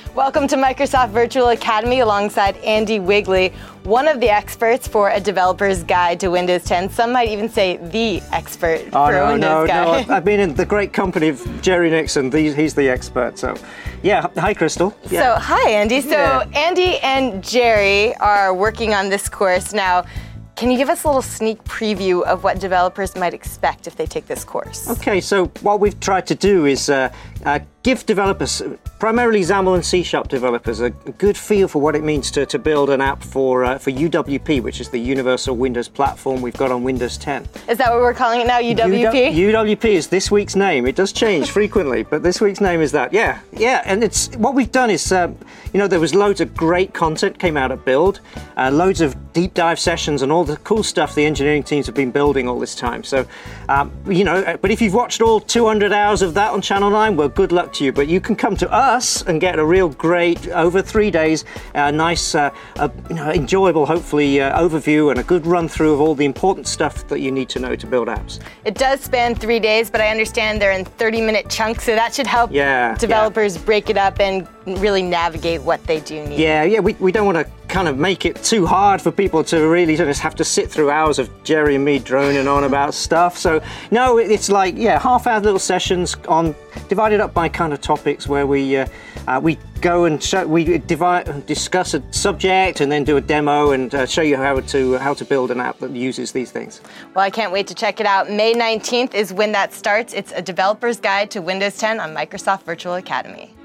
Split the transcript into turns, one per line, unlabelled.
Welcome to Microsoft Virtual Academy alongside Andy Wigley, one of the experts for A Developer's Guide to Windows 10. Some might even say the expert for Windows Guide.
No, I've been in the great company of Jerry Nixon. He's the expert. So, yeah. Hi, Crystal. Yeah.
So, hi, Andy. So, Andy and Jerry are working on this course now. Can you give us a little sneak preview of what developers might expect if they take this course?
Okay, so what we've tried to do is give developers, primarily XAML and C# developers, a good feel for what it means to build an app for UWP, which is the Universal Windows Platform we've got on Windows 10.
Is that what we're calling it now, UWP?
UWP is this week's name. It does change frequently, but this week's name is that. Yeah, and it's what we've done is, there was loads of great content came out at Build, loads of deep dive sessions and all the cool stuff the engineering teams have been building all this time. So, but if you've watched all 200 hours of that on Channel 9, well, good luck to you. But you can come to us and get a real great, over 3 days, nice, enjoyable, hopefully, overview and a good run through of all the important stuff that you need to know to build apps.
It does span 3 days, but I understand they're in 30-minute chunks, so that should help developers break it up and really navigate what they do need.
Yeah, we don't want to kind of make it too hard for people to really just have to sit through hours of Jerry and me droning on about stuff. So no, it's like half-hour little sessions divided up by kind of topics where we go and discuss a subject and then do a demo and show you how to build an app that uses these things.
Well, I can't wait to check it out. May 19th is when that starts. It's A Developer's Guide to Windows 10 on Microsoft Virtual Academy.